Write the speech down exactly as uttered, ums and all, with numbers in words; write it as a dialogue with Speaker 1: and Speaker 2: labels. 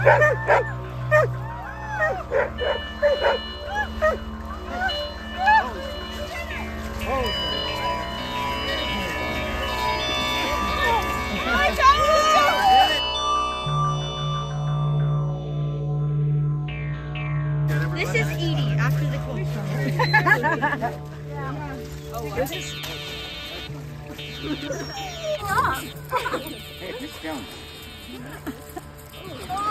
Speaker 1: This is Edie after the cold summer. Oh, this is.
Speaker 2: Hey, who's going?